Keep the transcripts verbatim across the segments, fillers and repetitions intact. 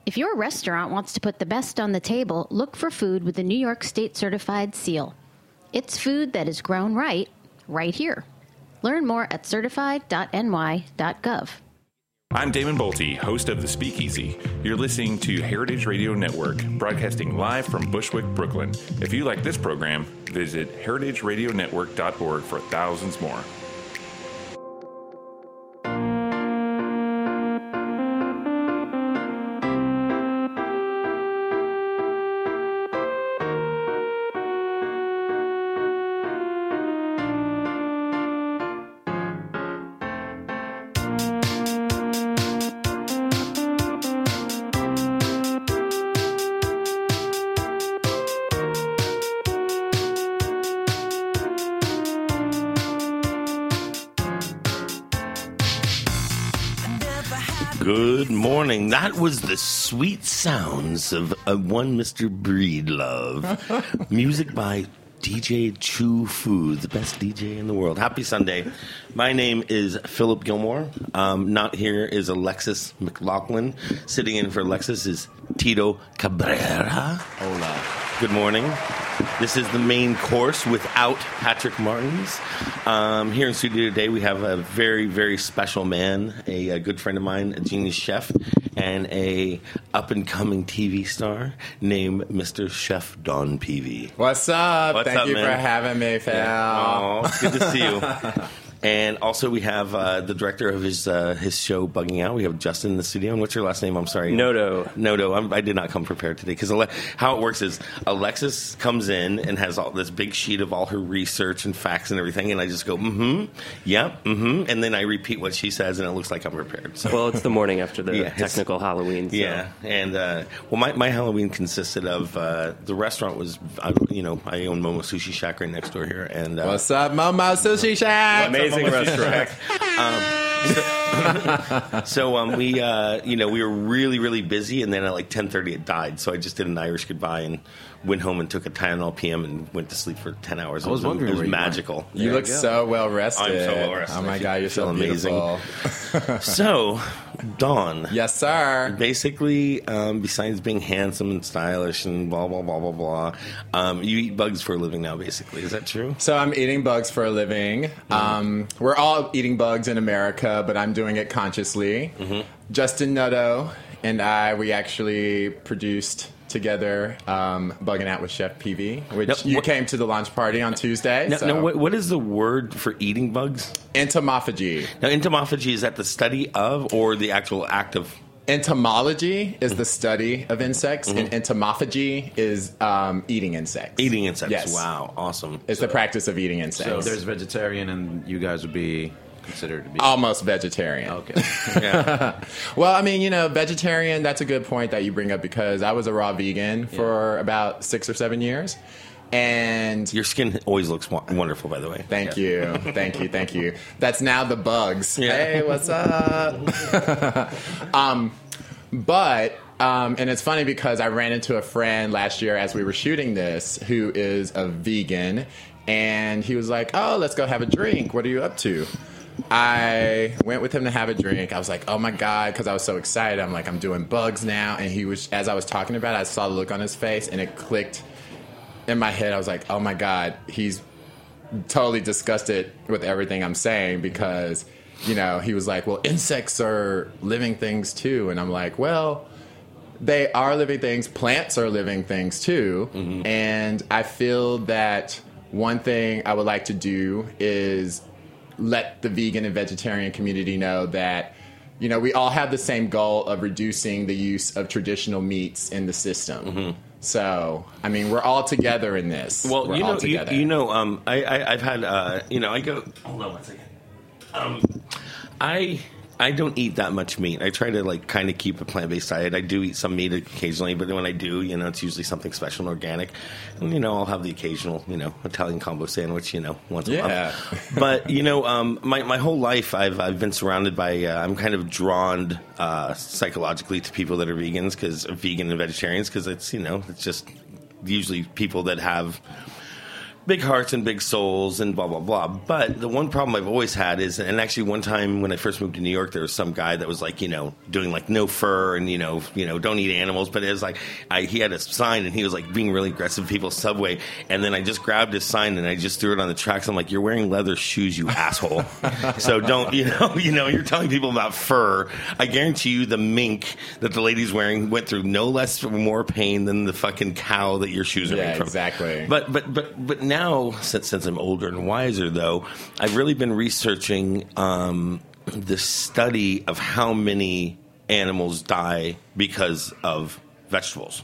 If your restaurant wants to put the best on the table, look for food with the New York State Certified Seal. It's food that is grown right, right here. Learn more at certified dot n y dot gov. I'm Damon Bolte, host of The Speakeasy. You're listening to Heritage Radio Network, broadcasting live from Bushwick, Brooklyn. If you like this program, visit heritage radio network dot org for thousands more. Good morning. That was the sweet sounds of uh, one Mister Breedlove. Music by D J Chu Fu, the best D J in the world. Happy Sunday. My name is Philip Gilmore. Um, not here is Alexis McLaughlin. Sitting in for Alexis is Tito Cabrera. Hola. Good morning. This is the main course without Patrick Martins. Um, here in studio today, we have a very, very special man, a, a good friend of mine, a genius chef, and a up-and-coming T V star named Mister Chef Don Peavy. What's up? What's Thank up, you man? for having me, Phil. Yeah. Oh, it's good to see you. And also we have uh, the director of his uh, his show, Bugging Out. We have Justin in the studio. And what's your last name? I'm sorry. Noto. Noto. I'm, I did not come prepared today because Ale- how it works is Alexis comes in and has all this big sheet of all her research and facts and everything, and I just go, mm-hmm, yep, mm-hmm, and then I repeat what she says, and it looks like I'm prepared. So. Well, it's the morning after the Yeah, technical Halloween. So. Yeah, and uh, well, my, my Halloween consisted of uh, the restaurant was, I, you know, I own Momo Sushi Shack right next door here, and uh, What's up, Momo Sushi Shack? Amazing restaurant. Um, so, so um, we, uh, you know, we were really, really busy, and then at like ten thirty it died. So I just did an Irish goodbye and went home and took a Tylenol P M and went to sleep for ten hours. I was it was, wondering it was where you magical. went. You There look you go. so well rested. I'm so well rested. Oh my I God, you're feel so amazing. beautiful. So, Dawn. Yes, sir. Basically, um, besides being handsome and stylish and blah, blah, blah, blah, blah, um, you eat bugs for a living now, basically. Is that true? So I'm eating bugs for a living. Mm-hmm. Um, we're all eating bugs in America, but I'm doing it consciously. Mm-hmm. Justin Noto and I, we actually produced together um, Bugging Out with Chef Peavy, which Now, you what- came to the launch party on Tuesday. Now, so. now what, what is the word for eating bugs? Entomophagy. Now, entomophagy, is that the study of or the actual act of? Entomology is the study of insects, and entomophagy is um, eating insects. Eating insects. Yes. Wow, awesome. It's the practice of eating insects. So there's vegetarian, and you guys would be considered to be almost vegetarian. okay. Yeah. Well, I mean, you know, vegetarian, that's a good point that you bring up because I was a raw vegan for about six or seven years. And Your skin always looks wo- wonderful, by the way. thank Yeah. you. Thank you. Thank you. That's now the bugs. Yeah. Hey, what's up? um, but, um, and it's funny because I ran into a friend last year as we were shooting this who is a vegan. And he was like, oh, let's go have a drink. What are you up to? I went with him to have a drink. I was like, oh my God, because I was so excited. I'm like, I'm doing bugs now. And he was, as I was talking about it, I saw the look on his face and it clicked in my head. I was like, oh my God, he's totally disgusted with everything I'm saying because, you know, he was like, well, insects are living things too. And I'm like, well, they are living things. Plants are living things too. Mm-hmm. And I feel that one thing I would like to do is let the vegan and vegetarian community know that, you know, we all have the same goal of reducing the use of traditional meats in the system. Mm-hmm. So, I mean, we're all together in this. Well, we're you all know, you, together. you know, um, I, I, I've had, uh, you know, I go. Hold on one second. Um, I I don't eat that much meat. I try to like kind of keep a plant-based diet. I do eat some meat occasionally, but when I do, you know, it's usually something special and organic. And you know, I'll have the occasional, you know, Italian combo sandwich, you know, once a Yeah. month. But you know, um, my my whole life, I've I've been surrounded by. Uh, I'm kind of drawn uh, psychologically to people that are vegans, because vegan and vegetarians, because it's you know, it's just usually people that have big hearts and big souls and blah, blah, blah. But the one problem I've always had is, and actually one time when I first moved to New York, there was some guy that was like, you know, doing like no fur and, you know, you know, don't eat animals. But it was like, I, he had a sign and he was like being really aggressive with people's Subway. And then I just grabbed his sign and I just threw it on the tracks. I'm like, you're wearing leather shoes, you asshole. So don't, you know, you know, you're telling people about fur. I guarantee you the mink that the lady's wearing went through no less or more pain than the fucking cow that your shoes are Yeah, made from. exactly. But, but, but, but now, since, since I'm older and wiser, though, I've really been researching um, the study of how many animals die because of vegetables.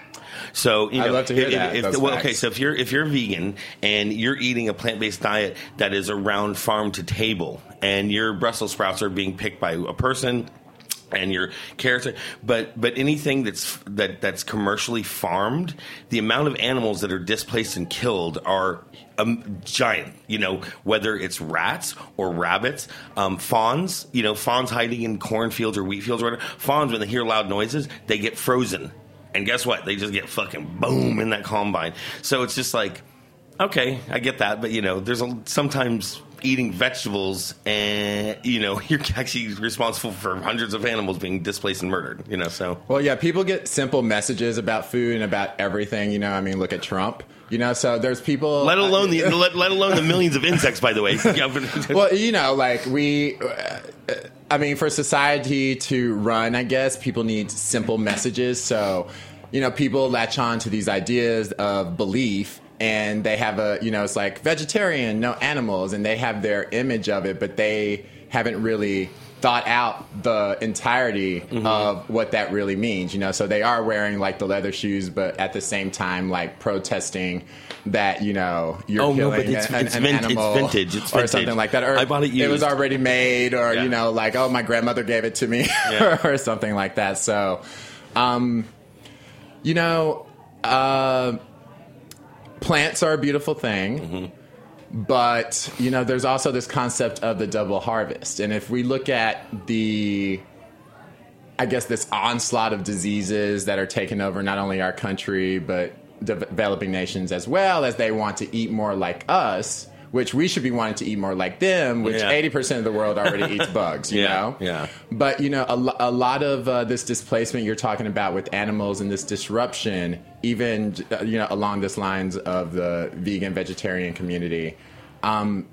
So you know, I'd love to hear if, that, if, those well, facts. okay, so if you're if you're vegan and you're eating a plant-based diet that is around farm to table, and your Brussels sprouts are being picked by a person, and your carrots, are, but but anything that's that that's commercially farmed, the amount of animals that are displaced and killed are um, giant. You know, whether it's rats or rabbits, um, fawns. You know, fawns hiding in cornfields or wheat fields or whatever. Fawns, when they hear loud noises, they get frozen. And guess what? They just get fucking boom in that combine. So it's just like, okay, I get that. But, you know, there's a, sometimes eating vegetables and, you know, you're actually responsible for hundreds of animals being displaced and murdered, you know, so. Well, yeah, people get simple messages about food and about everything. You know, I mean, look at Trump. You know, so there's people. Let alone the let, let alone the millions of insects, by the way. Well, you know, like we, uh, I mean, for society to run, I guess people need simple messages. So, you know, people latch on to these ideas of belief, and they have a, you know, it's like vegetarian, no animals, and they have their image of it, but they haven't really thought out the entirety mm-hmm. of what that really means, you know. So they are wearing like the leather shoes, but at the same time, like protesting that, you know, you're oh, killing no, but it's, an, it's an vin- animal it's vintage. It's or vintage. something like that. Or I bought it used. It was already made, or yeah. you know, like, oh, my grandmother gave it to me, yeah. or something like that. So, um, you know, uh, plants are a beautiful thing. Mm-hmm. But, you know, there's also this concept of the double harvest. And if we look at the, I guess, this onslaught of diseases that are taking over not only our country, but developing nations as well, as they want to eat more like us, which we should be wanting to eat more like them, which yeah. eighty percent of the world already eats bugs, you yeah, know? Yeah. But, you know, a, lo- a lot of uh, this displacement you're talking about with animals and this disruption, even, uh, you know, along this lines of the vegan, vegetarian community, um,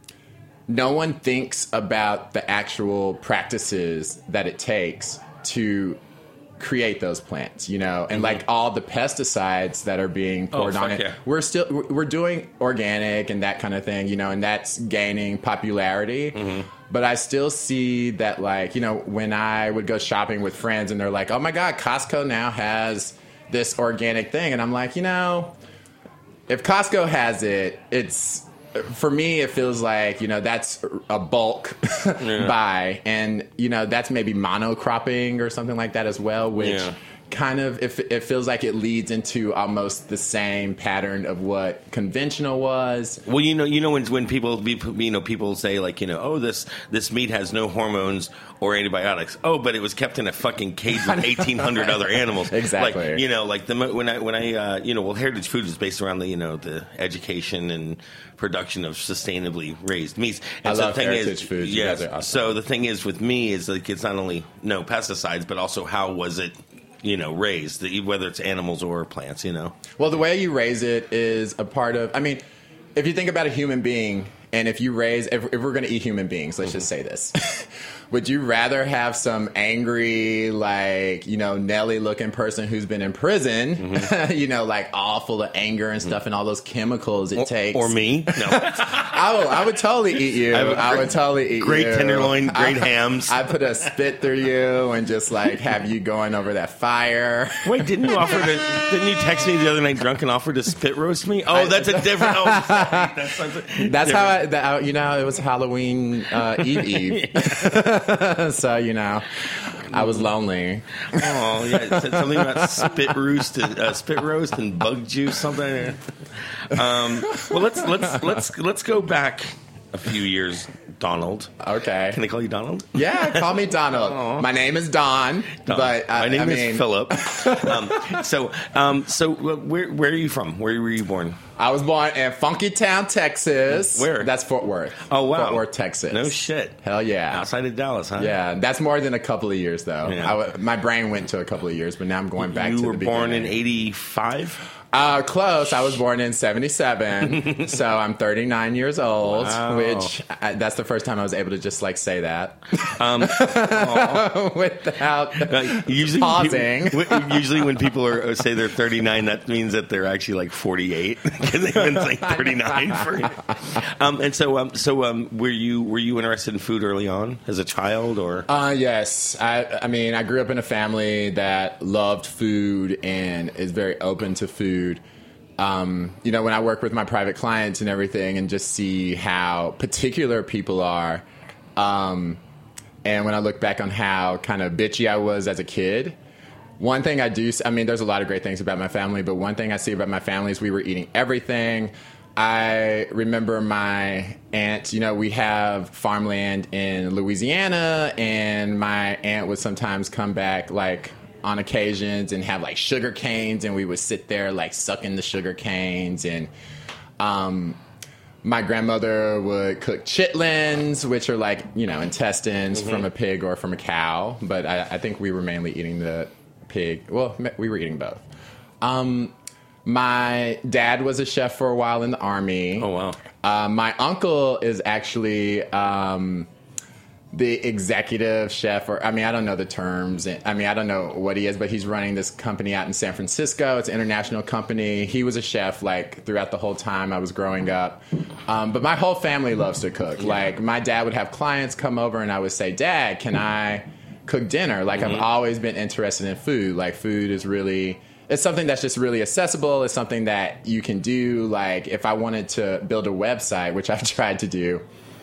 no one thinks about the actual practices that it takes to create those plants, you know, and mm-hmm. like all the pesticides that are being poured oh, on it. Yeah. We're still we're doing organic and that kind of thing, you know, and that's gaining popularity. Mm-hmm. But I still see that, like, you know, when I would go shopping with friends and they're like, "Oh my God, Costco now has this organic thing," and I'm like, you know, if Costco has it, it's. For me, it feels like, you know, that's a bulk yeah. buy. And, you know, that's maybe monocropping or something like that as well, which yeah. kind of, it, it feels like it leads into almost the same pattern of what conventional was. Well, you know, you know, when when people, you know, people say like, you know, oh, this this meat has no hormones or antibiotics. Oh, but it was kept in a fucking cage with eighteen hundred other animals. Exactly. Like, you know, like the when I when I uh, you know, well, Heritage Foods is based around the, you know, the education and production of sustainably raised meats. And I so love the thing Heritage is, Foods. You yes, guys are awesome. So the thing is with me is like it's not only no pesticides, but also how was it, you know, raised, whether it's animals or plants, you know. Well, the way you raise it is a part of, I mean, if you think about a human being, and if you raise, if, if we're going to eat human beings, let's mm-hmm. just say this. Would you rather have some angry, like, you know, Nelly-looking person who's been in prison, mm-hmm. you know, like all full of anger and stuff mm-hmm. and all those chemicals it or, takes? Or me? No. I, would, I would totally eat you. I, I would totally eat great you. Great tenderloin, great I, hams. I'd put a spit through you and just, like, have you going over that fire. Wait, didn't you offer to, didn't you text me the other night drunk and offer to spit roast me? Oh, that's a different, oh, that's, that's different. how I, that, you know, it was Halloween uh, Eve Eve. So, you know, I was lonely. Oh, yeah. Something about spit roast and uh, spit roast and bug juice, something. Um, well, let's let's let's let's go back a few years, Donald. Okay. Can I call you Donald? Yeah, call me Donald. Aww. My name is Don, Don. but I, my name I is mean... Philip. um, so, um, so where where are you from? Where were you born? I was born in Funky Town, Texas. Where? That's Fort Worth. Oh, wow. Fort Worth, Texas. No shit. Hell yeah. Outside of Dallas, huh? Yeah, that's more than a couple of years, though. Yeah. I w- my brain went to a couple of years, but now I'm going back you to were the beginning. born in eighty-five? Uh, close. I was born in seventy-seven, so I'm thirty-nine years old, Wow. which I, that's the first time I was able to just like say that Um, without Uh, usually pausing. When people, usually when people are, say they're thirty-nine, that means that they're actually like forty-eight because they've been saying thirty-nine for. Um, and so, um, so um, were you were you interested in food early on as a child, or? Uh, yes. I, I mean, I grew up in a family that loved food and is very open to food. Um, you know, when I work with my private clients and everything and just see how particular people are, um, and when I look back on how kind of bitchy I was as a kid, one thing I do, I mean, there's a lot of great things about my family, but one thing I see about my family is we were eating everything. I remember my aunt, you know, we have farmland in Louisiana, and my aunt would sometimes come back like on occasions and have like sugar canes, and we would sit there like sucking the sugar canes. And um, my grandmother would cook chitlins, which are like, you know, intestines mm-hmm. from a pig or from a cow. But I, I think we were mainly eating the pig. Well, we were eating both. Um, My dad was a chef for a while in the Army. Oh, wow. Uh, my uncle is actually um, the executive chef, or I mean, I don't know the terms. I mean, I don't know what he is, but he's running this company out in San Francisco. It's an international company. He was a chef, like, throughout the whole time I was growing up. Um, but my whole family loves to cook. Like, my dad would have clients come over, and I would say, Dad, can I cook dinner? Like, mm-hmm. I've always been interested in food. Like, food is really... It's something that's just really accessible. It's something that you can do. Like, if I wanted to build a website, which I've tried to do,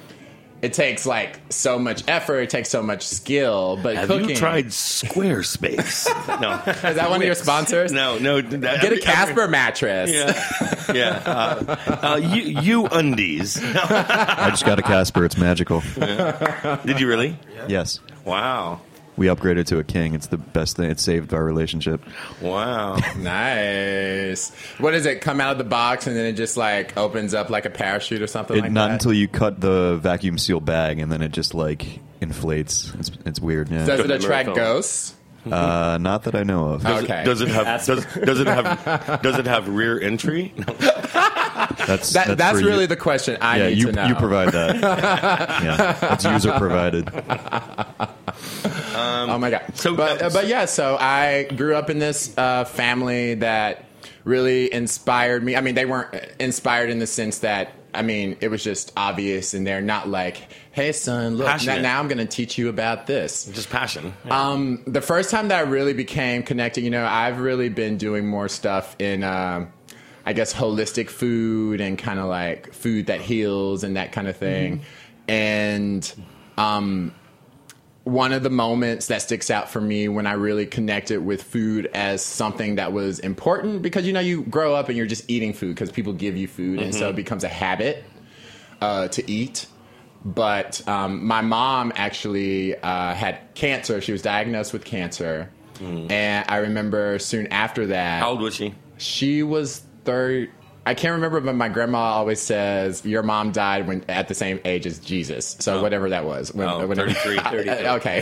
it takes, like, so much effort. It takes so much skill. But Have cooking... you tried Squarespace? No. Is that one of your sponsors? No, no. That, Get a Casper mattress. Yeah. yeah. Uh, uh, you, you undies. I just got a Casper. It's magical. Yeah. Did you really? Yes. Wow. We upgraded to a king. It's the best thing. It saved our relationship. Wow. Nice. What does it come out of the box and then it just like opens up like a parachute or something It, like not that? until you cut the vacuum seal bag and then it just like inflates. It's it's weird. Yeah. Does it attract ghosts? Uh, not that I know of. Does, Okay. it, does it have does, does it have does it have rear entry? That's That, that's for really you. the question I yeah. need You to know. you provide that. Yeah, that's user provided. Oh my god! so- but uh, but yeah, so I grew up in this uh, family that really inspired me. I mean, they weren't inspired in the sense that I mean it was just obvious, and they're not like, "Hey, son, look, now, Passionate. now I'm going to teach you about this." Just passion. Um, the first time that I really became connected, you know, I've really been doing more stuff in, um, I guess, holistic food and kind of like food that heals and that kind of thing. Mm-hmm. And um, one of the moments that sticks out for me when I really connected with food as something that was important, because, you know, you grow up and you're just eating food because people give you food, mm-hmm. and so it becomes a habit uh, to eat. But um, my mom actually uh, had cancer. She was diagnosed with cancer. Mm. And I remember soon after that. How old was she? She was thirty. I can't remember, but my grandma always says, your mom died when at the same age as Jesus. So oh. whatever that was. When, oh, whenever, thirty-three.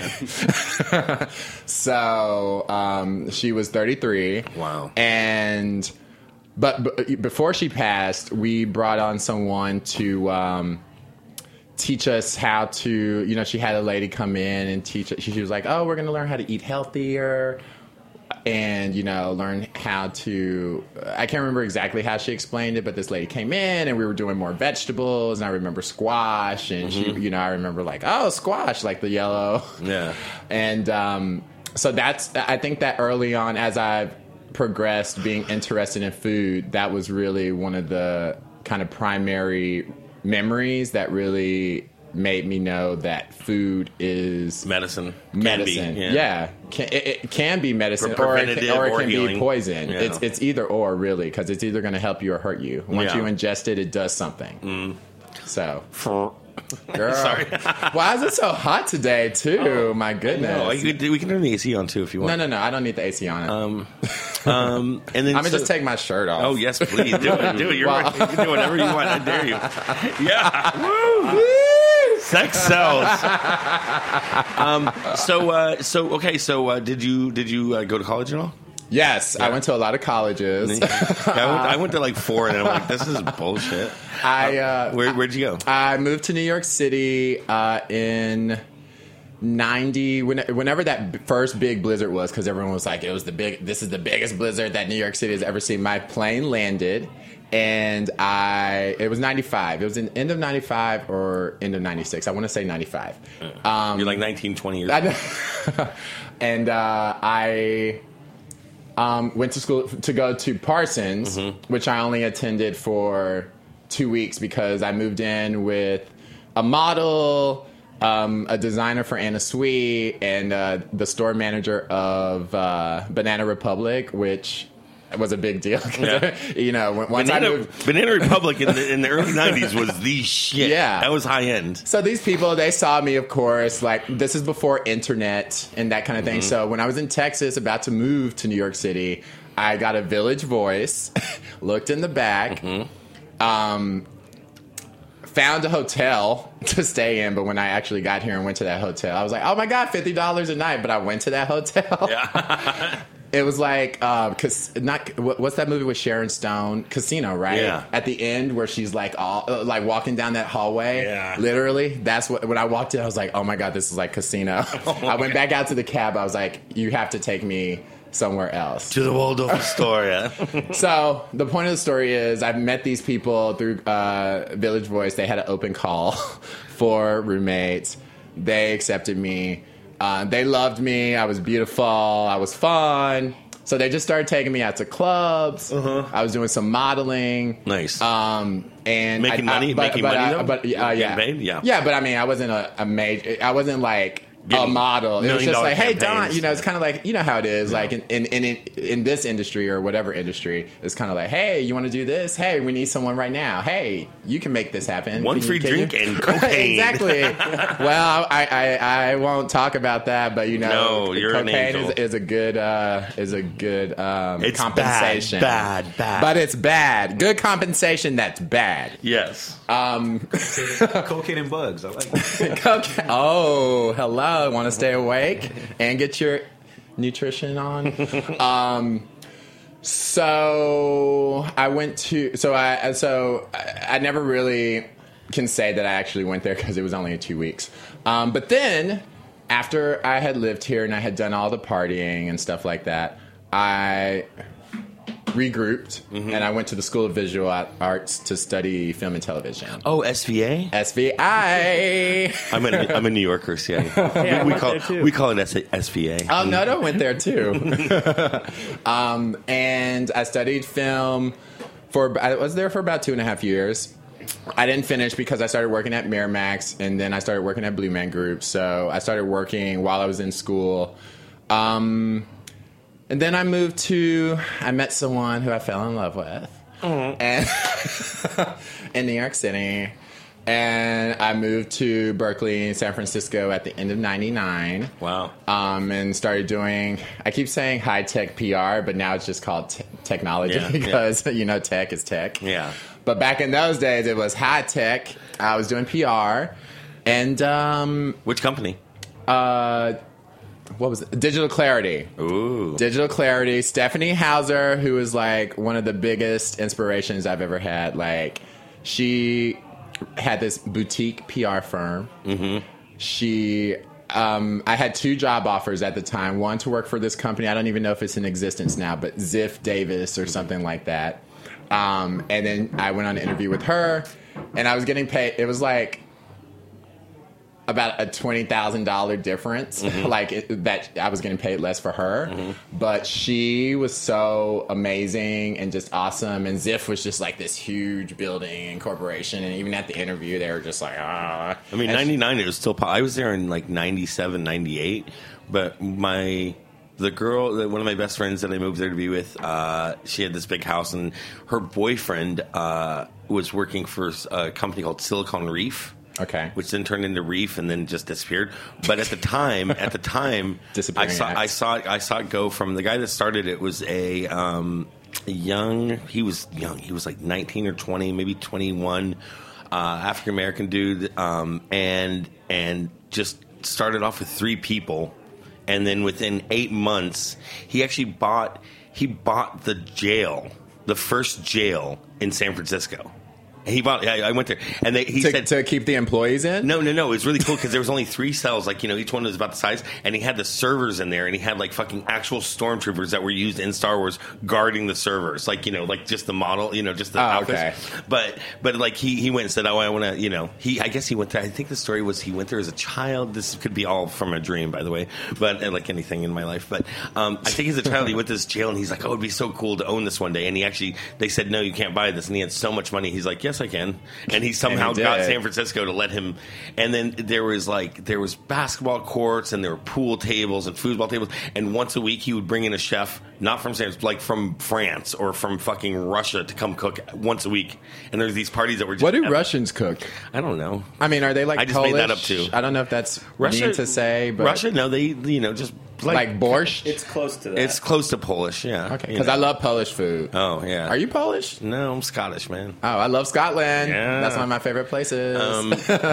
Okay. So um, she was thirty-three. Wow. And, but b- before she passed, we brought on someone to... Um, teach us how to, you know, she had a lady come in and teach us. She, she was like, oh, we're going to learn how to eat healthier and, you know, learn how to, I can't remember exactly how she explained it, but this lady came in and we were doing more vegetables, and I remember squash, and mm-hmm. she, you know, I remember like, oh, squash, like the yellow. Yeah. And um, so that's, I think that early on, as I've progressed being interested in food, that was really one of the kind of primary memories that really made me know that food is medicine. Medicine, can be, yeah, yeah. Can, it, it can be medicine, Pre- or it can, or it or can healing. be poison. Yeah. It's it's either or, really, because it's either going to help you or hurt you. Once Yeah. you ingest it, it does something. Mm. So, girl, Sorry. why is it so hot today? Too, my goodness. No, you could, we can turn the A C on too if you want. No, no, no. I don't need the A C on it. Um, Um, and then I'm gonna so- just take my shirt off. Oh yes, please do it. Do it. You're Well- you can do whatever you want. I dare you. Yeah. Woo. Sex sells. um, so uh, so okay. So uh, did you did you uh, go to college at all? Yes, I went to a lot of colleges. Yeah, I, went, I went to like four, and I'm like, this is bullshit. I uh, Where where'd you go? I moved to New York City uh, in ninety. When, whenever that b- first big blizzard was, because everyone was like, it was the big. This is the biggest blizzard that New York City has ever seen. My plane landed, and I. It was ninety-five. It was in end of ninety-five or end of ninety-six. I want to say ninety-five. Um, You're like nineteen, twenty years I old. know. And uh, I um, went to school to go to Parsons, Mm-hmm. which I only attended for two weeks because I moved in with a model, um, a designer for Anna Sui, and uh, the store manager of uh, Banana Republic, which was a big deal. 'Cause, Yeah. you know, when- once I Banana, moved. Banana Republic in the, in the early nineties was the shit. Yeah. That was high end. So these people, they saw me, of course, like this is before internet and that kind of thing. Mm-hmm. So when I was in Texas about to move to New York City, I got a Village Voice, looked in the back, Mm-hmm. um, found a hotel to stay in. But when I actually got here and went to that hotel, I was like, oh my God, fifty dollars a night. But I went to that hotel. Yeah. It was like, uh, cause not what- what's that movie with Sharon Stone? Casino, right? Yeah. At the end, where she's like all uh, like walking down that hallway. Yeah. Literally, that's what. When I walked in, I was like, oh my God, this is like Casino. Oh I went back out to the cab. I was like, you have to take me somewhere else. To the Waldorf Astoria. So the point of the story is, I've met these people through uh, Village Voice. They had an open call for roommates. They accepted me. Uh, they loved me. I was beautiful. I was fun. So they just started taking me out to clubs. I was doing some modeling. Nice. Um, and Making I, money? I, but, Making but, money, uh, though? But uh, Getting yeah, paid? Yeah. yeah. But I mean, I wasn't a, a major. I wasn't like a Getting model. It was million just dollar like, hey, Don. campaigns. You know, it's kind of like, you know how it is. Like in in, in in this industry or whatever industry, it's kind of like, hey, you want to do this? Hey, we need someone right now. Hey, you can make this happen. One Can you- free can drink you- and cocaine. Exactly. Well, I, I I won't talk about that, but you know, No, you're an cocaine angel. is, is a good uh, is a good um, It's compensation. bad, bad, bad. But it's bad. Good compensation. That's bad. Yes. Um, Cocaine and bugs. I like it. Okay. Oh, hello. Want to stay awake and get your nutrition on? um, so I went to. So I. So I, I never really can say that I actually went there because it was only two weeks. Um, but then after I had lived here and I had done all the partying and stuff like that, I regrouped Mm-hmm. and I went to the School of Visual Arts to study film and television. Oh, S V A? S V I. I'm a, I'm a New Yorker, so yeah. Yeah, I we, we went call there too. we call it S- SVA. Oh, no, no, went there too. um, and I studied film for, I was there for about two and a half years. I didn't finish because I started working at Miramax and then I started working at Blue Man Group. So I started working while I was in school. Um, and then I moved to, I met someone who I fell in love with. And in New York City. And I moved to Berkeley, San Francisco at the end of ninety-nine. Wow. Um, and started doing, I keep saying high tech P R, but now it's just called t- technology Yeah, because, you know, tech is tech. Yeah. But back in those days, it was high tech. I was doing P R. And, um, Which company? uh, what was it? Digital Clarity. Ooh. Digital Clarity. Stephanie Hauser, who is like one of the biggest inspirations I've ever had. Like, she had this boutique P R firm. Mm-hmm. She, um, I had two job offers at the time. One to work for this company. I don't even know if it's in existence now, but Ziff Davis or something like that. Um, and then I went on an interview with her, and I was getting paid. It was like about a twenty thousand dollars difference, Mm-hmm. like it, that I was getting paid less for her. Mm-hmm. But she was so amazing and just awesome. And Ziff was just like this huge building and corporation. And even at the interview, they were just like, ah. I mean, And she- ninety-nine, it was still, po- I was there in like ninety-seven, ninety-eight, but my, the girl, the- one of my best friends that I moved there to be with, uh, she had this big house, and her boyfriend uh, was working for a company called Silicon Reef. Okay. Which then turned into Reef and then just disappeared. But at the time, at the time, I Disappearing saw, acts. I saw, it, I saw it go from the guy that started it was a um, young. He was young. He was like nineteen or twenty, maybe twenty-one, uh, African American dude, um, and and just started off with three people, and then within eight months, he actually bought he bought the jail, the first jail in San Francisco. He bought. I, I went there, and they, he to, said to keep the employees in. no, no, no. It was really cool because there was only three cells. Like, you know, each one was about the size, and he had the servers in there, and he had like fucking actual stormtroopers that were used in Star Wars guarding the servers. Like, you know, like just the model, you know, just the Oh, outfits. okay. But but like he he went and said, oh, I want to, you know, he I guess he went there. I think the story was he went there as a child. This could be all from a dream, by the way, but uh, like anything in my life. But um, I think as a child he went to this jail, and he's like, oh, it'd be so cool to own this one day. And he actually they said, no, you can't buy this, and he had so much money. He's like, yes, I can. And he somehow And he got did. San Francisco to let him. And then there was like there was basketball courts and there were pool tables and foosball tables. And once a week he would bring in a chef, not from San, like from France or from fucking Russia, to come cook once a week. And there's these parties that were just What do epic. Russians cook? I don't know. I mean, are they like I just Polish? made that up, too. I don't know if that's Russia mean to say, but Russia, no, they you know just like, like, borscht. It's close to that. it's close to Polish, yeah. Okay, you because know. I love Polish food. Oh yeah. Are you Polish? No, I'm Scottish, man. Oh, I love Scotland. Yeah. That's one of my favorite places. Um,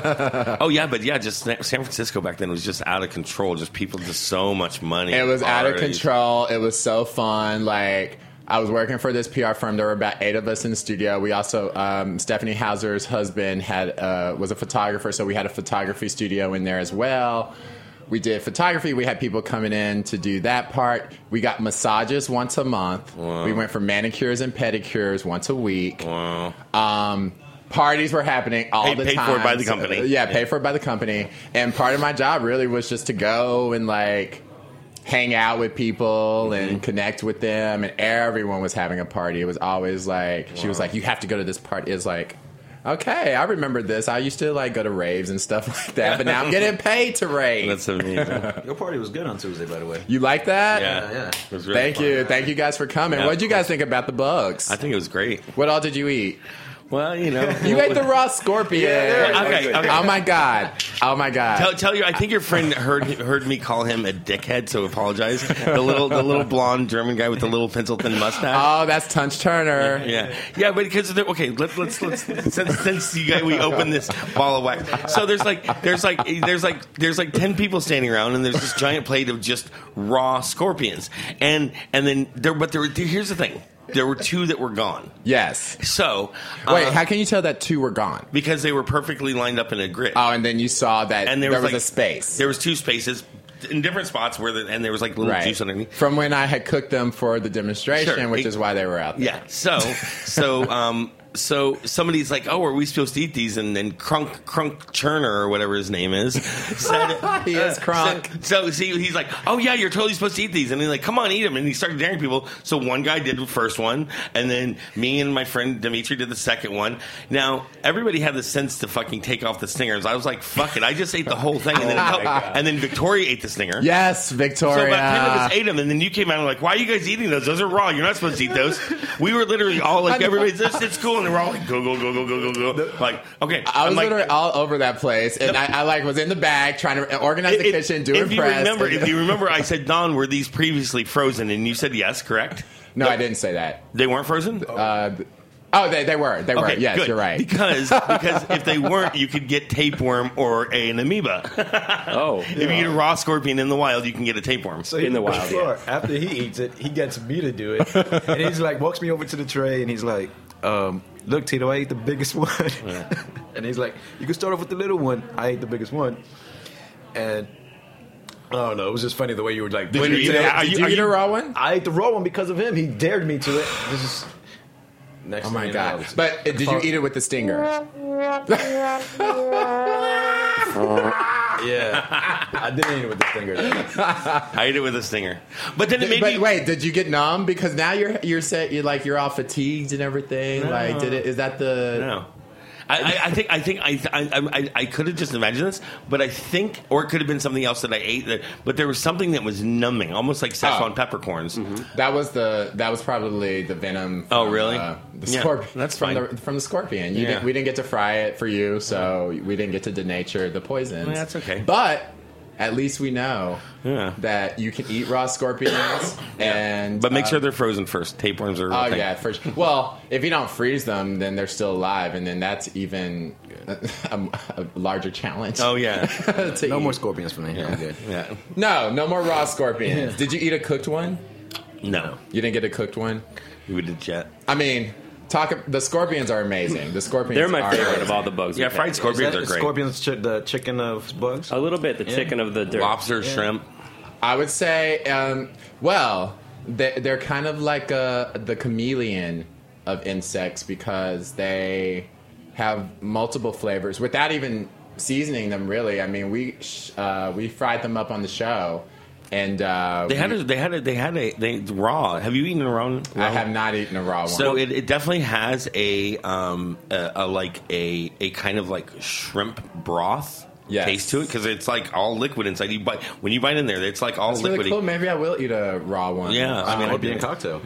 oh yeah, but yeah, just San Francisco back then was just out of control. Just people, just so much money. It was out of Parties. control. It was so fun. Like, I was working for this P R firm. There were about eight of us in the studio. We also, um, Stephanie Hauser's husband had uh, was a photographer, so we had a photography studio in there as well. We did photography. We had people coming in to do that part. We got massages once a month. Wow. We went for manicures and pedicures once a week. Wow. Um, parties were happening all Paid- the paid time. for by the company. Uh, yeah, Yeah. paid for by the company. And part of my job really was just to go and like hang out with people Mm-hmm. and connect with them. And everyone was having a party. It was always like, she was like, you have to go to this party. It's like, okay, I remember this. I used to like go to raves and stuff like that, but now I'm getting paid to rave. That's amazing. Your party was good on Tuesday, by the way. You like that? Yeah, yeah. It was really Thank fun. you. Thank you guys for coming. Yeah, What did you of guys think about the bugs? I think it was great. What all did you eat? Well, you know, You ate the raw scorpion. Okay, okay. Oh my god. Oh my god. Tell, tell you, I think your friend heard heard me call him a dickhead, so apologize. The little the little blonde German guy with the little pencil thin mustache. Oh, that's Tunch Turner. Yeah, yeah, but because they're- okay, let, let's let's since, since you guys, we opened this ball of wax. So there's like there's like there's like there's like ten people standing around, and there's this giant plate of just raw scorpions, and and then there. But there, were, here's the thing: there were two that were gone. Yes. So Wait, uh, how can you tell that two were gone? because they were perfectly lined up in a grid. Oh, and then you saw that and there, there, was, like a space. There was two spaces in different spots where, the, and there was like little right. juice underneath. From when I had cooked them for the demonstration, Sure. which It- is why they were out there. Yeah. So, so, um, so somebody's like, "Oh, are we supposed to eat these?" And then Crunk Crunk Churner or whatever his name is said, He is Crunk. So, so see, he's like, "Oh yeah, you're totally supposed to eat these." And he's like, "Come on, eat them." And he started daring people. So one guy did the first one, and then me and my friend Dimitri did the second one. Now everybody had the sense to fucking take off the stingers. I was like, "Fuck it," I just ate the whole thing, and then a couple, and then Victoria ate the stinger. Yes, So Victoria. about ten of us ate them, and then you came out and were like, "Why are you guys eating those? Those are raw. You're not supposed to eat those." We were literally all like, "Everybody's this, it's cool," and they were all like, "Go, go, go, go, go, go, go." Like, okay, I was I'm like, literally all over that place, and I, I like was in the back trying to organize the if- kitchen, do if you impress. remember, and- if you remember, I said, "Don, were these previously frozen?" And you said yes, correct? no, I didn't say that. They weren't frozen. Uh, oh, they, they were. They were. Okay, Yes, good. you're right. Because because if they weren't, you could get tapeworm or a, an amoeba. Oh, If you get a raw scorpion in the wild, you can get a tapeworm. So In the wild, before, after he eats it, he gets me to do it, and he's like walks me over to the tray, and he's like, um, "Look, Tito, I ate the biggest one," and he's like, "You can start off with the little one. I ate the biggest one," and I don't know. It was just funny the way you were like, Did you eat it? Are Did you- you are eat a you- raw one? I ate the raw one because of him. He dared me to it. This is next. Oh thing my you know, I god! was- But uh, did you eat it with the stinger? Yeah, I didn't eat it with the finger. I ate it with a stinger, but then it made But me. wait, did you get numb? Because now you're you're say, you're like you're all fatigued and everything. No. Like, did it? Is that the? No. I, I, I think I think I I, I, I could have just imagined this, but I think, or it could have been something else that I ate. That, but there was something that was numbing, almost like Szechuan Oh. peppercorns. That was the that was probably the venom. From, Oh, really? Uh, The Yeah, scorpion. that's from fine. the from the scorpion. You Yeah. didn't, we didn't get to fry it for you, so we didn't get to denature the poisons. Yeah, that's okay. But at least we know Yeah. that you can eat raw scorpions, and But make uh, sure they're frozen first. Tapeworms are. a Oh thing. yeah, for sure. Well, if you don't freeze them, then they're still alive, and then that's even a, a larger challenge. Oh yeah. to No eat. more scorpions for me. I'm good. Yeah. No, no more raw scorpions. Did you eat a cooked one? No, You didn't get a cooked one. we did yet. I mean, talk. The scorpions are amazing. The scorpions. They're my are favorite amazing. of all the bugs. Yeah, we've fried had. scorpions Is are that great. Scorpions, chi- the chicken of bugs. A little bit. The chicken of the dirt. Lobster, shrimp. I would say, um, well, they, they're kind of like uh the chameleon of insects because they have multiple flavors without even seasoning them. Really, I mean, we sh- uh, we fried them up on the show, and uh, They had we- a. They had a. They had a. They raw. Have you eaten a raw? I have not eaten a raw one. So it, it definitely has a um a, a like a a kind of like shrimp broth Yes. taste to it because it's like all liquid inside. You bite when you bite in there, it's like all That's liquidy. really cool. Maybe I will eat a raw one. Yeah, I mean, I Scorpion did. cocktail.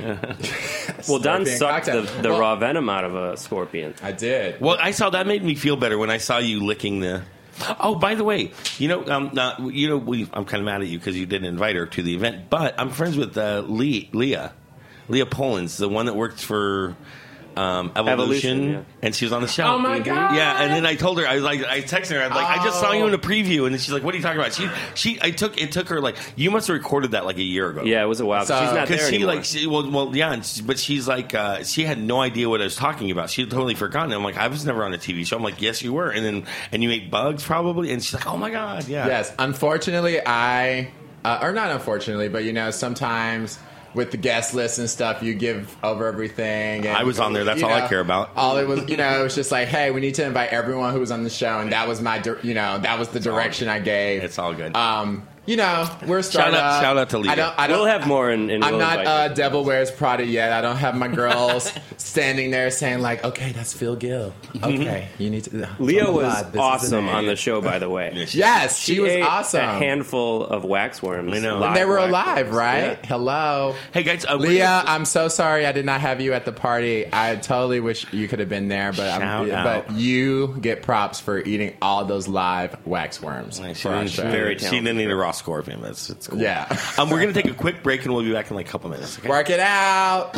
Well, Don Scorpion sucked the, cocktail. the Well, raw venom out of a scorpion. I did. Well, I saw that made me feel better when I saw you licking the. Oh, by the way, you know, um, not, you know, we, I'm kind of mad at you because you didn't invite her to the event, but I'm friends with uh, Lee, Leah, Leah Polans, the one that worked for um, Evolution, Evolution, yeah. and she was on the show. Oh, my God. Yeah, and then I told her, I was like, I texted her, I was like, I just saw you in a preview, and then she's like, what are you talking about? She, she, I took, it took her like, you must have recorded that like a year ago. Yeah, it was a while. So- She's not there Because she anymore. like she, well well yeah and she- but she's like uh, she had no idea what I was talking about. She had totally forgotten. I'm like, I was never on a T V show. I'm like, yes you were. And then and you ate bugs probably. And she's like, oh my god, yeah. Yes. Unfortunately, I, uh, or not unfortunately, but you know, sometimes with the guest list and stuff, you give over everything. And, I was on there. That's you all I know, care about. All it was, you know, it was just like, hey, we need to invite everyone who was on the show, and that was my, dir- you know, that was the direction I gave. It's all good. Um, you know, we're a Shout out- startup. shout out to Leah. I don't. I don't We'll have more in. in I'm we'll not invite uh, you. Devil Wears Prada yet. I don't have my girls standing there saying like, "Okay, that's Phil Gill. Okay, you need to." Leah oh my was God, this is awesome an on the idiot. show, by the way. Yes, she, was ate awesome. A handful of waxworms. I know. live And they were waxworms. alive, right? Yeah. Hello. Hey guys, uh, we're Leah, gonna- I'm so sorry I did not have you at the party. I totally wish you could have been there, but I'm, Shout but out. you get props for eating all those live waxworms She for our didn't, show. Very she didn't talented. eat a raw scorpion. That's it's cool. Yeah. Um, we're gonna take a quick break and we'll be back in like a couple minutes. Okay? Work it out.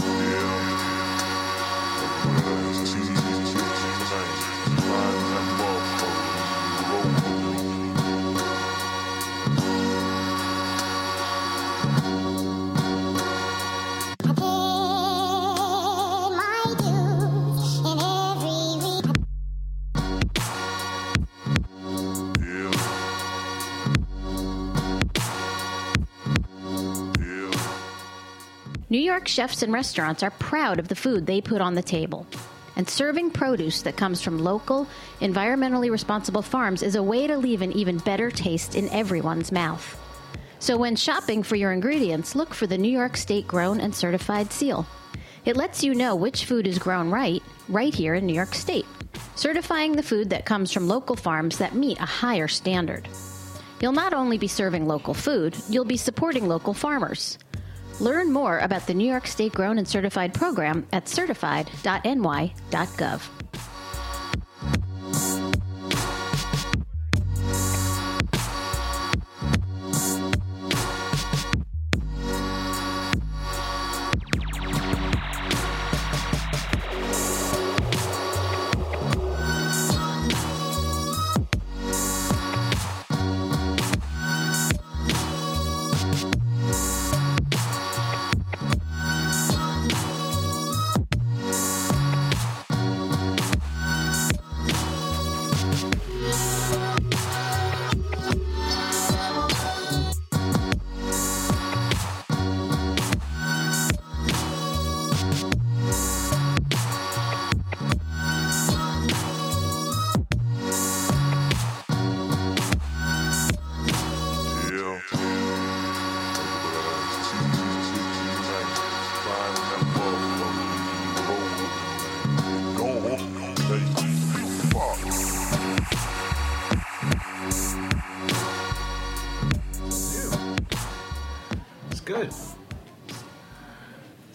New York chefs and restaurants are proud of the food they put on the table. And serving produce that comes from local, environmentally responsible farms is a way to leave an even better taste in everyone's mouth. So when shopping for your ingredients, look for the New York State Grown and Certified seal. It lets you know which food is grown right, right here in New York State, certifying the food that comes from local farms that meet a higher standard. You'll not only be serving local food, you'll be supporting local farmers. Learn more about the New York State Grown and Certified program at certified dot n y dot gov.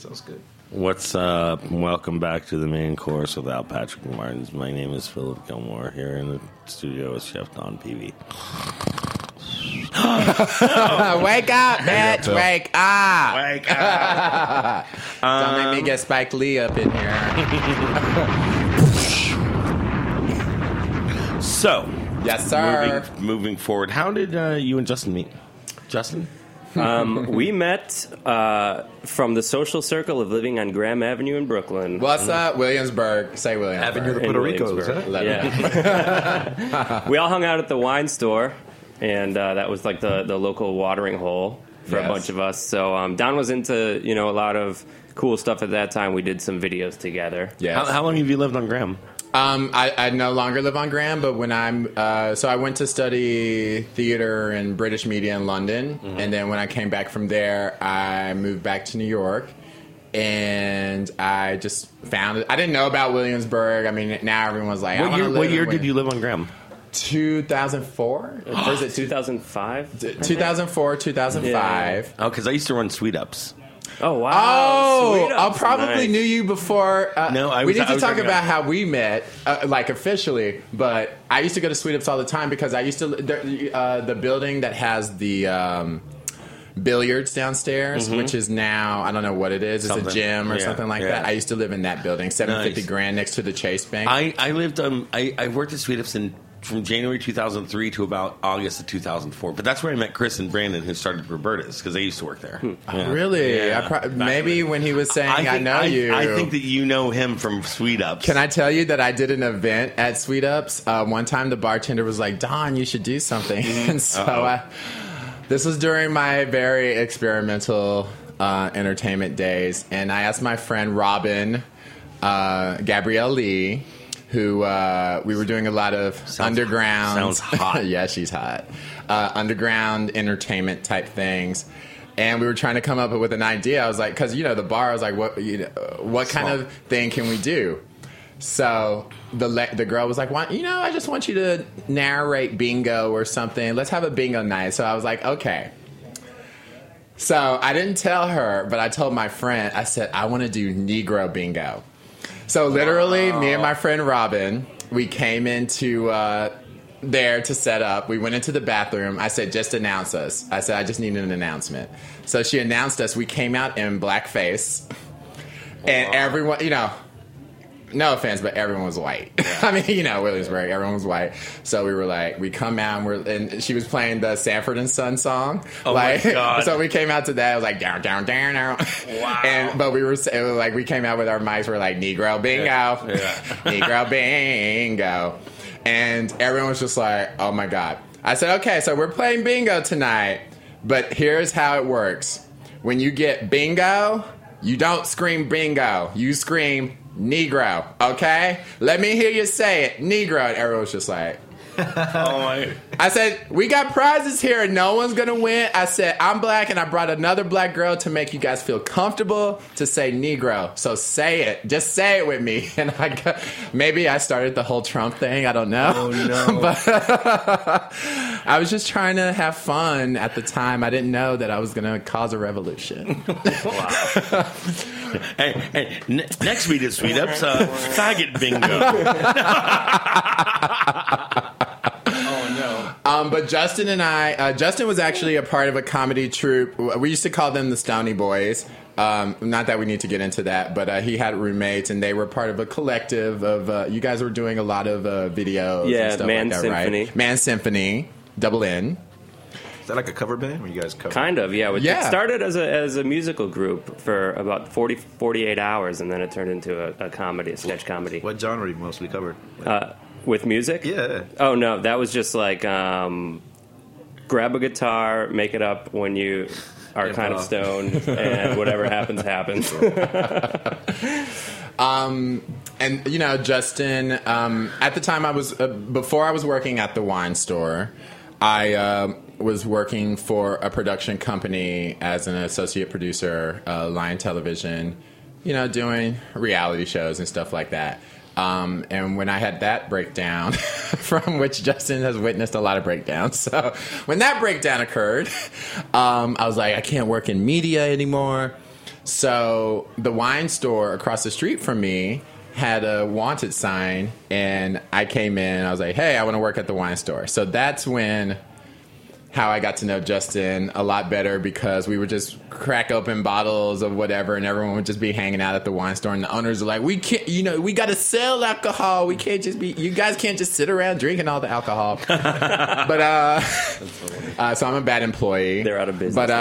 Sounds good. What's up? Welcome back to the main course without Patrick Martins. My name is Philip Gilmore. Here in the studio with Chef Don Peavy. Wake up, bitch! Wake up! Wake up! Don't make me get Spike Lee up in here. So, Yes, sir. moving, moving forward, how did uh, you and Justin meet? Justin? Um, we met uh, from the social circle of living on Graham Avenue in Brooklyn. What's up, Williamsburg? Say Williamsburg. Avenue of the In Puerto Ricos, Williamsburg. huh? Let Yeah. We all hung out at the wine store, and uh, that was like the, the local watering hole for Yes. a bunch of us. So um, Don was into, you know, a lot of cool stuff at that time. We did some videos together. Yes. How, how long have you lived on Graham? Um, I, I no longer live on Graham, but when I'm uh, so I went to study theater and British media in London, Mm-hmm. and then when I came back from there, I moved back to New York, and I just found it. I didn't know about Williamsburg. I mean, now everyone's like, I What wanna year, live what in year William- did you live on Graham? two thousand four? Or is it two thousand five? two thousand four, two thousand five? Oh, because I used to run Sweet Ups. Oh, wow. Oh, Sweet I Ups, probably nice. knew you before. Uh, No, I we was- need I to was talk working about on- how we met, uh, like officially. But I used to go to Sweet Ups all the time because I used to there- uh, the building that has the um, billiards downstairs, which is now I don't know what it is. It's Mm-hmm. Something. a gym or Yeah, something like yeah. that. I used to live in that building, seven fifty Nice. Grand next to the Chase Bank. I, I lived, um, I, I worked at Sweet Ups in, from January two thousand three to about August of two thousand four. But that's where I met Chris and Brandon, who started Roberta's, because they used to work there. Yeah. Really? Yeah. I pro- Back maybe in the- when he was saying, I, think, know you. I think that you know him from Sweet Ups. Can I tell you that I did an event at Sweet Ups? Uh, one time the bartender was like, Don, you should do something. And so I, this was during my very experimental uh, entertainment days. And I asked my friend Robin, uh, Gabrielle Lee, who uh, we were doing a lot of underground. sounds hot. Yeah, she's hot. Uh, underground entertainment type things. And we were trying to come up with an idea. I was like, because, you know, the bar, I was like, what, you know, what kind of thing can we do? So the le- the girl was like, "Why, you know, I just want you to narrate bingo or something. Let's have a bingo night." So I was like, "Okay." So I didn't tell her, but I told my friend. I said, "I want to do Negro bingo." So literally, me and my friend Robin, we came into uh, there to set up. We went into the bathroom. I said, "Just announce us." I said, "I just need an announcement." So she announced us. We came out in blackface, and everyone, you know. No offense, but everyone was white. I mean, you know, Williamsburg, everyone was white. So we were like, we come out and we're, and she was playing the Sanford and Son song. Oh my like, God. So we came out to that. It was like down, down, down, down. Wow. And but we were it was like we came out with our mics. We're like Negro bingo, Yeah. Negro bingo, and everyone was just like, oh my God. I said, okay, so we're playing bingo tonight, but here's how it works. When you get bingo, you don't scream bingo. You scream Negro, okay? Let me hear you say it, Negro. And everyone was just like, Oh my! I said, we got prizes here and no one's going to win. I said, I'm black and I brought another black girl to make you guys feel comfortable to say Negro. So say it. Just say it with me. And I got, maybe I started the whole Trump thing. I don't know. Oh, no. But I was just trying to have fun at the time. I didn't know that I was going to cause a revolution. Hey, hey, ne- next week is Sweet Ups, uh, faggot bingo. Um, but Justin and I, uh, Justin was actually a part of a comedy troupe. We used to call them the Stony Boys. Um, not that we need to get into that, but uh, he had roommates, and they were part of a collective of. Uh, you guys were doing a lot of uh, videos, Yeah, and stuff Man like that, Symphony. right? Man Symphony, double N. Is that like a cover band where you guys cover? Kind of, yeah. It Yeah. started as a as a musical group for about forty, forty-eight hours, and then it turned into a, a comedy, a sketch comedy. What genre you mostly covered? Uh, with music? Yeah. Oh, no, that was just like um, grab a guitar, make it up when you are kind of stoned, and whatever happens, happens. Um, and you know, Justin. Um, at the time, I was uh, before I was working at the wine store. I uh, was working for a production company as an associate producer, uh, Lion Television. You know, doing reality shows and stuff like that. Um, and when I had that breakdown, from which Justin has witnessed a lot of breakdowns, so when that breakdown occurred, um, I was like, I can't work in media anymore. So the wine store across the street from me had a wanted sign, and I came in and I was like, hey, I want to work at the wine store. So that's when how I got to know Justin a lot better, because we would just crack open bottles of whatever and everyone would just be hanging out at the wine store, and the owners are like, we can't, you know, we got to sell alcohol. We can't just be, you guys can't just sit around drinking all the alcohol. But, uh, uh, so I'm a bad employee. They're out of business. But,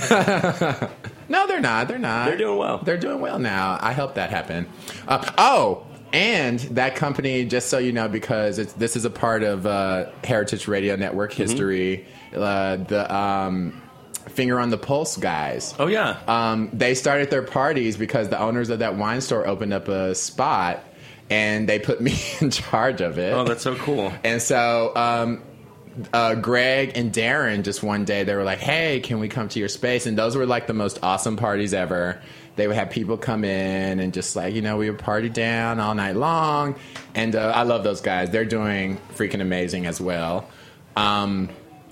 uh, no, they're not. They're not. They're doing well. They're doing well now. I helped that happen. Uh, oh, and that company, just so you know, because it's, this is a part of uh, Heritage Radio Network history, mm-hmm. uh, the um, Finger on the Pulse guys. Oh, yeah. Um, they started their parties because the owners of that wine store opened up a spot, and they put me in charge of it. Oh, that's so cool. And so... Um, Uh, Greg and Darren, just one day, they were like, hey, can we come to your space? And those were like the most awesome parties ever. They would have people come in and just like, you know, we would party down all night long. And uh, I love those guys. They're doing freaking amazing as well. Um,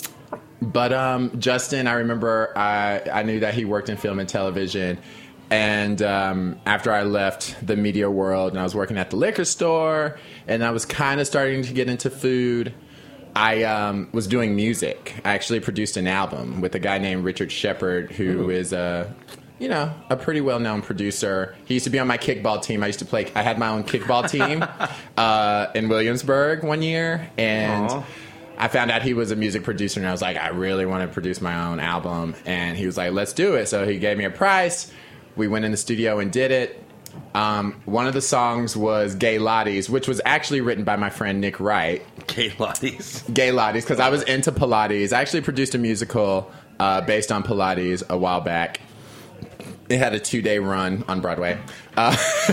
but um, Justin, I remember I, I knew that he worked in film and television. And um, after I left the media world and I was working at the liquor store and I was kind of starting to get into food, I um, was doing music. I actually produced an album with a guy named Richard Shepard, who Ooh. is a, you know, a pretty well-known producer. He used to be on my kickball team. I used to play. I had my own kickball team uh, in Williamsburg one year, and Aww. I found out he was a music producer, and I was like, I really want to produce my own album. And he was like, let's do it. So he gave me a price. We went in the studio and did it. Um, one of the songs was Gay Lotties, which was actually written by my friend Nick Wright. Gay Lotties. Gay Lotties, because I was into Pilates. I actually produced a musical uh, based on Pilates a while back. It had a two-day run on Broadway. Uh,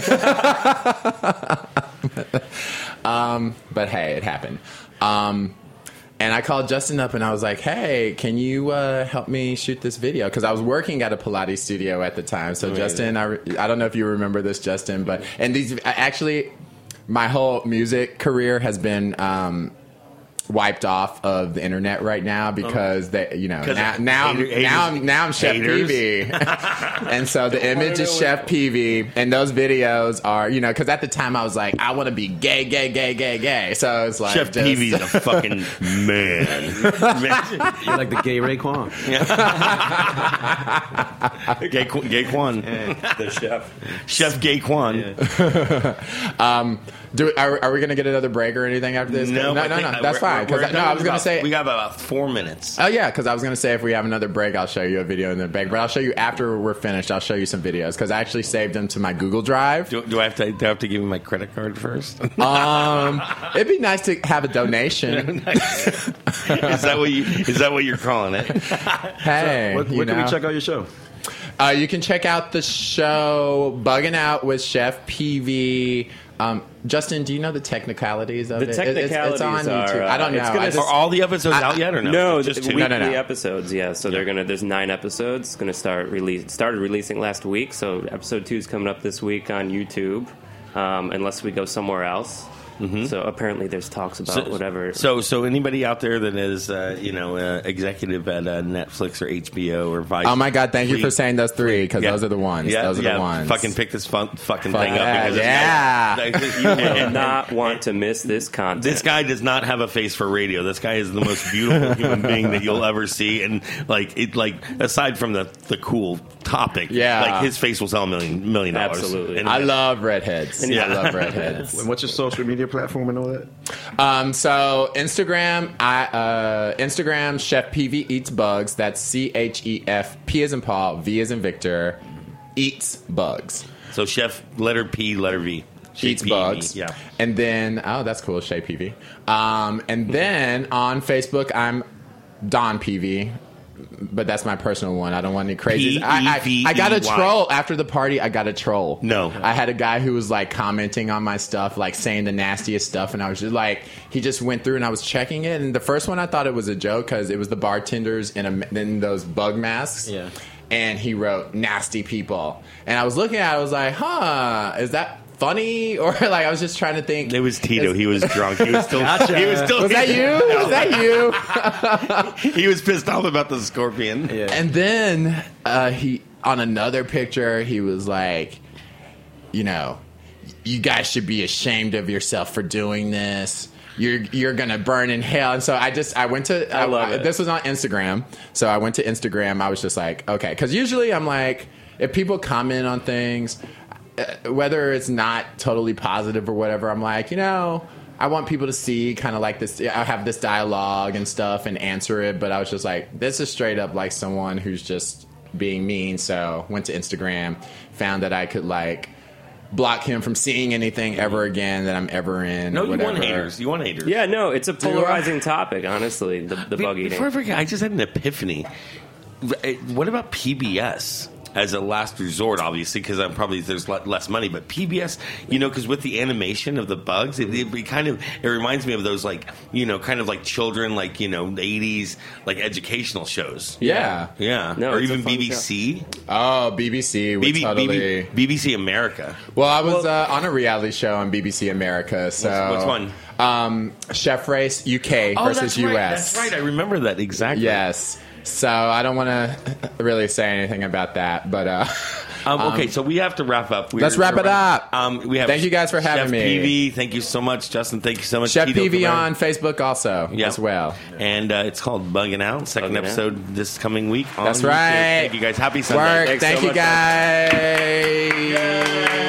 um, but hey, it happened. Um, and I called Justin up and I was like, hey, can you uh, help me shoot this video? Because I was working at a Pilates studio at the time. So Amazing. Justin, I, I don't know if you remember this, Justin, but and these actually, my whole music career has been um, wiped off of the internet right now because they, you know, now now, hater, I'm, now I'm now I'm Chef haters. P V, and so the image is Chef P V, and those videos are, you know, because at the time I was like, I want to be gay, gay, gay, gay, gay. So it's like Chef just, P V's a fucking man. You're like the gay Raekwon. gay, gay Quan, yeah. The chef, Chef Gay Quan. Yeah. um, do are, are we going to get another break or anything after this? No, no, no, no. That's fine. We're, we're I, no, I was going to say we got about four minutes. Oh yeah, because I was going to say if we have another break, I'll show you a video in the break. But I'll show you after we're finished. I'll show you some videos because I actually saved them to my Google Drive. Do, do I have to? Do I have to give you my credit card first? um, it'd be nice to have a donation. Is that what you? Is that what you're calling it? Hey, so, what, where can know? we check out your show? Uh, you can check out the show Bugging Out with Chef P V. Um, Justin, do you know the technicalities of the it? technicalities it's, it's on are, YouTube. Uh, I don't know. Gonna, I just, are all the episodes I, out yet or no? No, just two. weekly no, no, no. episodes. Yeah, so yeah. they're gonna. There's nine episodes. It's gonna start release. Started releasing last week. So episode two is coming up this week on YouTube, um, unless we go somewhere else. Mm-hmm. So apparently there's talks about so, whatever. So so anybody out there that is uh, you know uh, executive at uh, Netflix or H B O or Vice. Oh my God! Thank please, you for saying those three because yeah. those are the ones. Yeah, those are yeah. the ones. Fucking pick this fun, fucking Fuck thing yeah, up. Because yeah. This guy, you will not want to miss this content. This guy does not have a face for radio. This guy is the most beautiful human being that you'll ever see, and like it, like aside from the the cool topic, yeah, like his face will sell a million million dollars. Absolutely. And I love redheads. Yeah. I love redheads. And what's your social media platform and all that? Um, so Instagram, I uh, Instagram Chef P V Eats Bugs. That's C H E F P as in Paul, V as in Victor, Eats Bugs. So Chef letter P letter V. Eats P V, Bugs. yeah. And then oh, that's cool, Shay P V. Um, and then on Facebook, I'm Don P V. But that's my personal one. I don't want any crazies. I, I, I got a troll after the party. I got a troll. No, I had a guy who was like commenting on my stuff, like saying the nastiest stuff, and I was just like, he just went through and I was checking it. And the first one I thought it was a joke because it was the bartenders in a, in those bug masks. Yeah. And he wrote nasty people, and I was looking at it. I was like, huh, is that funny? Or like I was just trying to think. It was Tito. He was drunk. He was still. Gotcha. He was still. Was that you? Was that you? He was pissed off about the scorpion. Yeah. And then uh, he, on another picture, he was like, you know, you guys should be ashamed of yourself for doing this. You're you're gonna burn in hell. And so I just I went to I I, love I, it. This was on Instagram, so I went to Instagram. I was just like, okay, because usually I'm like, if people comment on things, uh, whether it's not totally positive or whatever, I'm like, you know, I want people to see kind of like this. I have this dialogue and stuff and answer it, but I was just like, this is straight up like someone who's just being mean. So went to Instagram, found that I could like block him from seeing anything ever again that I'm ever in. No, or you whatever. want haters. You want haters. Yeah, no, it's a I? polarizing topic, honestly, the, the bug eating. Before I forget, I just had an epiphany. What about P B S? As a last resort, obviously, because I'm probably there's le- less money. But P B S, you know, because with the animation of the bugs, it, it, it kind of it reminds me of those like you know, kind of like children, like you know, eighties like educational shows. Yeah. Yeah, No, or it's a even fun B B C, Oh, B B C would B B, totally. B B, B B C America. Well, I was uh, on a reality show on B B C America. So What's- which one? Um, Chef Race U K Oh, versus that's U S. right. That's right. I remember that exactly. Yes. So I don't want to really say anything about that, but uh, Um, okay, so we have to wrap up. We're, Let's wrap we're it up. Um, we have Thank you guys for having Chef me. P V, thank you so much, Justin. Thank you so much, Chef Tito P V Cabrera. on Facebook also Yeah. as well. And uh, it's called Bugging Out. Second Bugging Out. episode this coming week. On That's YouTube. right. Thank you guys. Happy Sunday. Work. Thanks Thank so you much, guys. Yeah.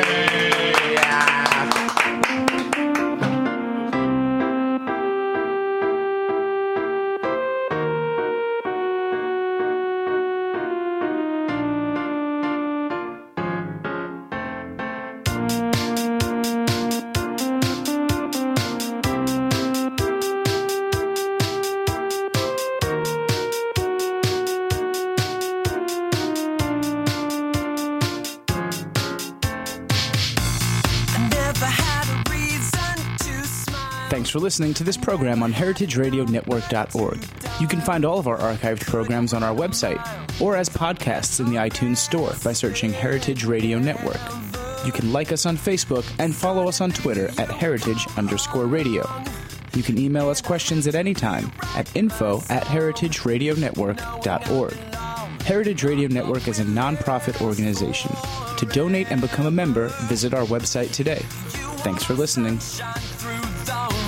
Thanks for listening to this program on heritage radio network dot org. You can find all of our archived programs on our website or as podcasts in the iTunes Store by searching Heritage Radio Network. You can like us on Facebook and follow us on Twitter at heritage underscore radio. You can email us questions at any time at info at heritage radio network dot org. Heritage Radio Network is a non-profit organization. To donate and become a member, visit our website today. Thanks for listening. Through the